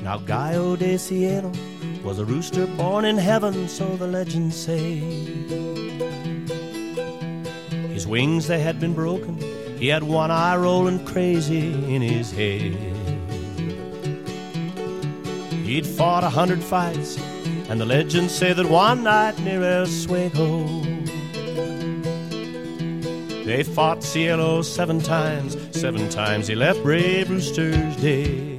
Now Gallo de Cielo was a rooster born in heaven, so the legends say. His wings, they had been broken. He had one eye rolling crazy in his head. He'd fought 100 fights, and the legends say that one night near El Sueco, they fought Cielo 7 times. 7 times he left brave roosters dead.